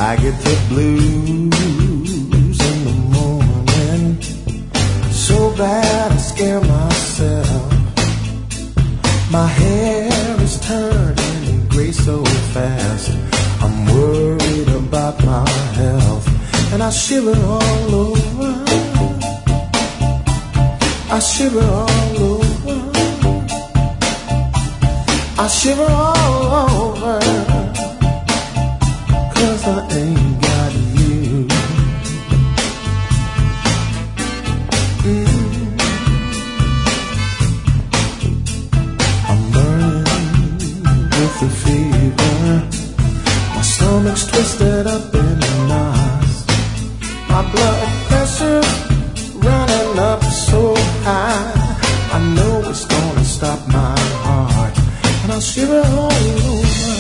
I get the blues in the morning, so bad I scare myself. My hair is turning gray so fast. I'm worried about my health, and I shiver all over. I shiver all over. I shiver all over, 'cause I ain't got you. I'm burning with the fever. My stomach's twisted up in knots. My blood pressure's running up so high. I know it's gonna stop my heart, and I'll shiver all over.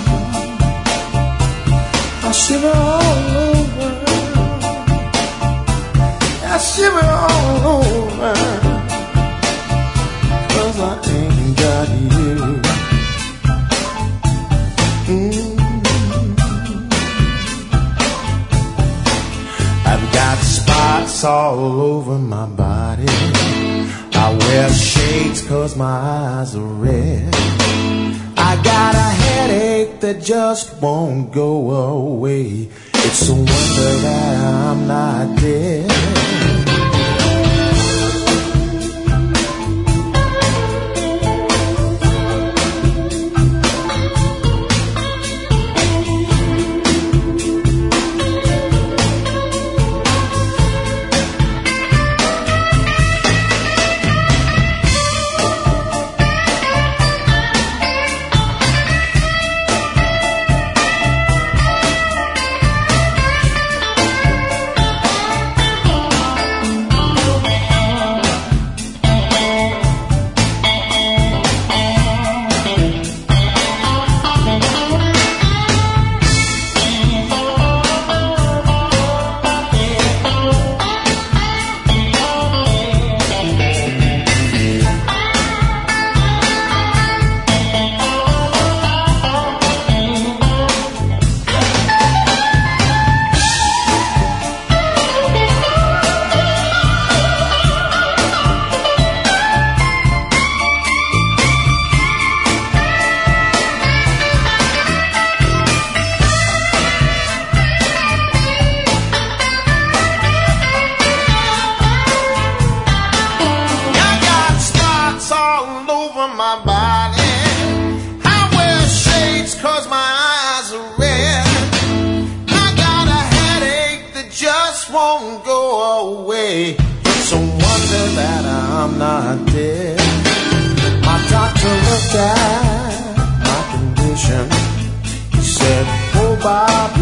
I shiver all over. I shiver all over, 'cause I ain't got you. I've got spots all over my body. I wear shades 'cause my eyes are red. I got a headache that just won't go away. It's a wonder that I'm not dead. Bob